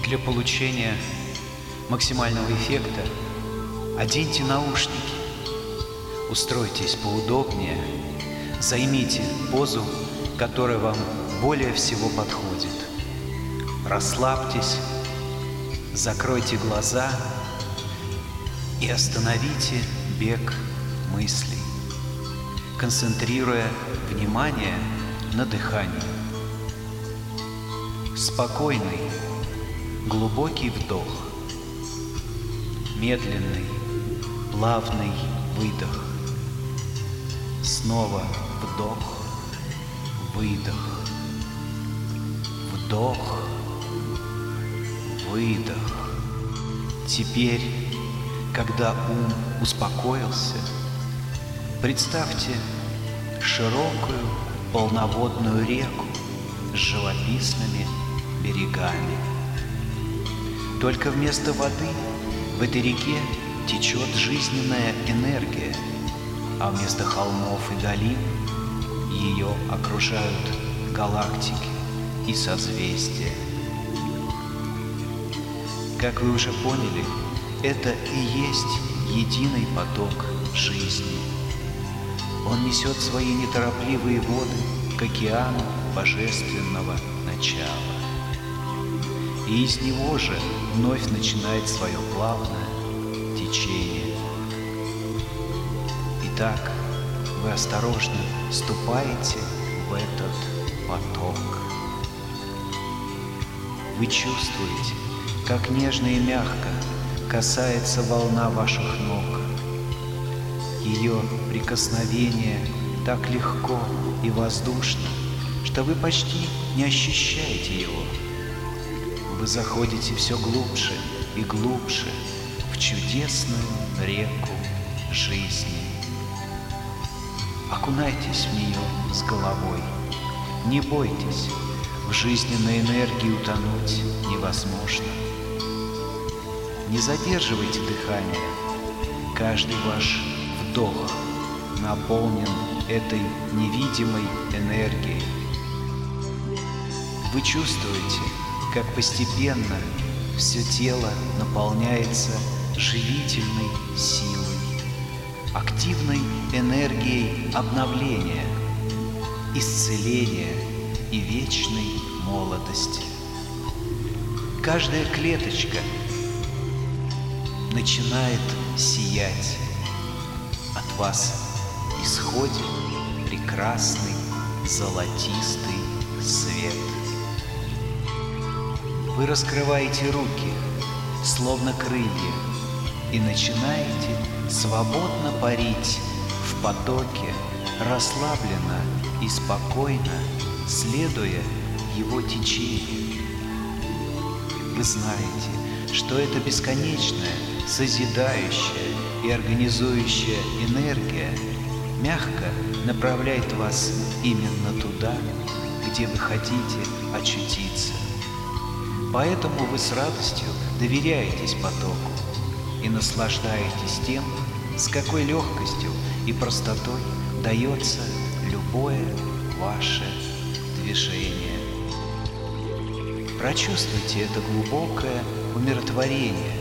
Для получения максимального эффекта оденьте наушники, устройтесь поудобнее, займите позу, которая вам более всего подходит. Расслабьтесь, закройте глаза и остановите бег мыслей, концентрируя внимание на дыхании. Спокойный, глубокий вдох, медленный, плавный выдох, снова вдох, выдох, вдох, выдох. Теперь, когда ум успокоился, представьте широкую полноводную реку с живописными берегами. Только вместо воды в этой реке течет жизненная энергия, а вместо холмов и долин ее окружают галактики и созвездия. Как вы уже поняли, это и есть единый поток жизни. Он несет свои неторопливые воды к океану божественного начала. И из него же вновь начинает свое плавное течение. Итак, вы осторожно ступаете в этот поток. Вы чувствуете, как нежно и мягко касается волна ваших ног. Ее прикосновение так легко и воздушно, что вы почти не ощущаете его. Вы заходите все глубже и глубже в чудесную реку жизни. Окунайтесь в нее с головой. Не бойтесь, в жизненной энергии утонуть невозможно. Не задерживайте дыхание. Каждый ваш вдох наполнен этой невидимой энергией. Вы чувствуете, как постепенно все тело наполняется живительной силой, активной энергией обновления, исцеления и вечной молодости. Каждая клеточка начинает сиять. От вас исходит прекрасный золотистый свет. Вы раскрываете руки, словно крылья, и начинаете свободно парить в потоке, расслабленно и спокойно, следуя его течению. Вы знаете, что эта бесконечная, созидающая и организующая энергия мягко направляет вас именно туда, где вы хотите очутиться. Поэтому вы с радостью доверяетесь потоку и наслаждаетесь тем, с какой легкостью и простотой дается любое ваше движение. Прочувствуйте это глубокое умиротворение,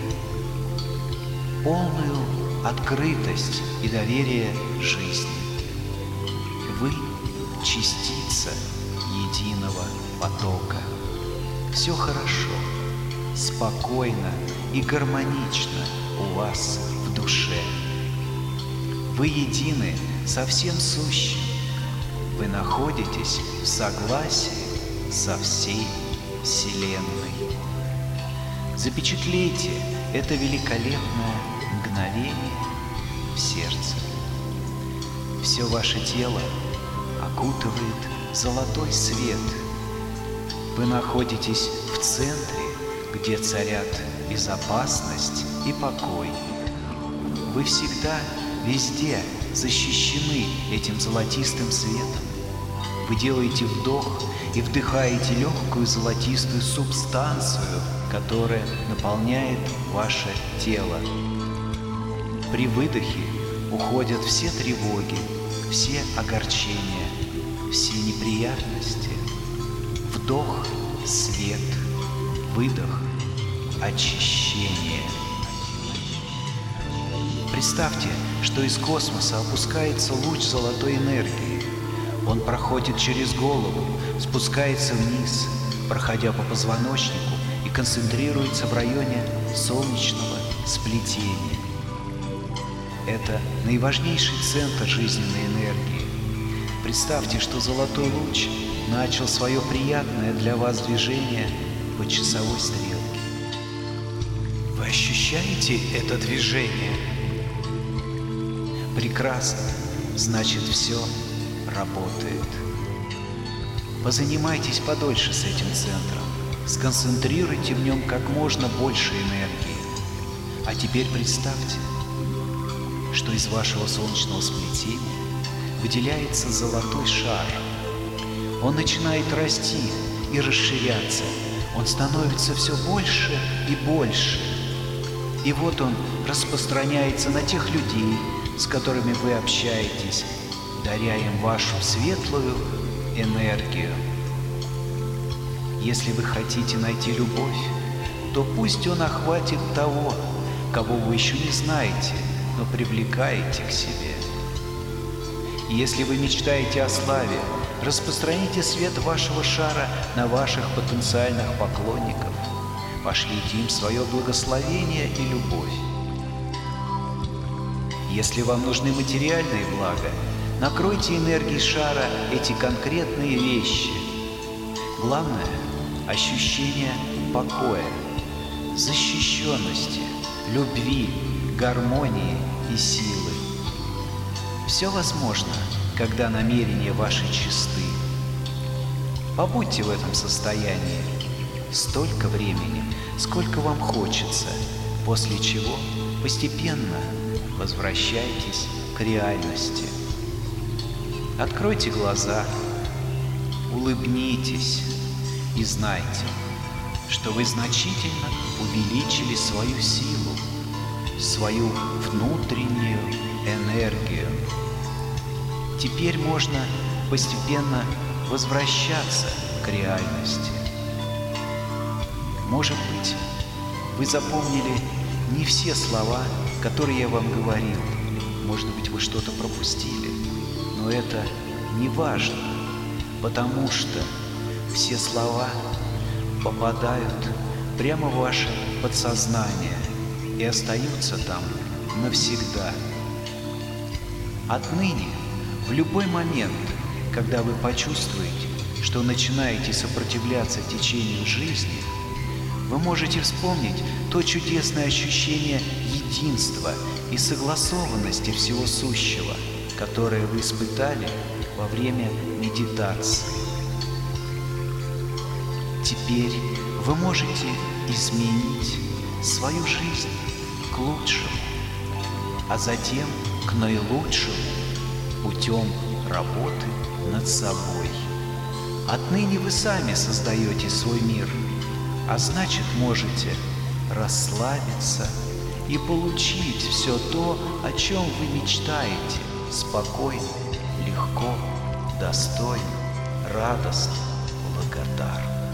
полную открытость и доверие жизни. Вы — частица единого потока. Все хорошо, спокойно и гармонично у вас в душе. Вы едины со всем сущим. Вы находитесь в согласии со всей Вселенной. Запечатлейте это великолепное мгновение в сердце. Все ваше тело окутывает золотой свет. Вы находитесь в центре, где царят безопасность и покой. Вы всегда, везде защищены этим золотистым светом. Вы делаете вдох и вдыхаете легкую золотистую субстанцию, которая наполняет ваше тело. При выдохе уходят все тревоги, все огорчения, все неприятности. Вдох — свет, выдох очищение. Представьте, что из космоса опускается луч золотой энергии. Он проходит через голову, спускается вниз, проходя по позвоночнику и концентрируется в районе солнечного сплетения. Это наиважнейший центр жизненной энергии. Представьте, что золотой луч начал свое приятное для вас движение по часовой стрелке. Вы ощущаете это движение? Прекрасно, значит, все работает. Позанимайтесь подольше с этим центром, сконцентрируйте в нем как можно больше энергии. А теперь представьте, что из вашего солнечного сплетения выделяется золотой шар. Он начинает расти и расширяться, он становится все больше и больше. И вот он распространяется на тех людей, с которыми вы общаетесь, даря им вашу светлую энергию. Если вы хотите найти любовь, то пусть он охватит того, кого вы еще не знаете, но привлекаете к себе. И если вы мечтаете о славе, распространите свет вашего шара на ваших потенциальных поклонников, пошлите им свое благословение и любовь. Если вам нужны материальные блага, накройте энергией шара эти конкретные вещи. Главное – ощущение покоя, защищенности, любви, гармонии и силы. Все возможно, когда намерения ваши чисты. Побудьте в этом состоянии столько времени, сколько вам хочется, после чего постепенно возвращайтесь к реальности. Откройте глаза, улыбнитесь и знайте, что вы значительно увеличили свою силу, свою внутреннюю энергию. Теперь можно постепенно возвращаться к реальности. Может быть, вы запомнили не все слова, которые я вам говорил. Может быть, вы что-то пропустили. Но это не важно, потому что все слова попадают прямо в ваше подсознание и остаются там навсегда. Отныне, в любой момент, когда вы почувствуете, что начинаете сопротивляться течению жизни, вы можете вспомнить то чудесное ощущение единства и согласованности всего сущего, которое вы испытали во время медитации. Теперь вы можете изменить свою жизнь к лучшему, а затем к наилучшему путем работы над собой. Отныне вы сами создаете свой мир, а значит, можете расслабиться и получить все то, о чем вы мечтаете, спокойно, легко, достойно, радостно, благодарно.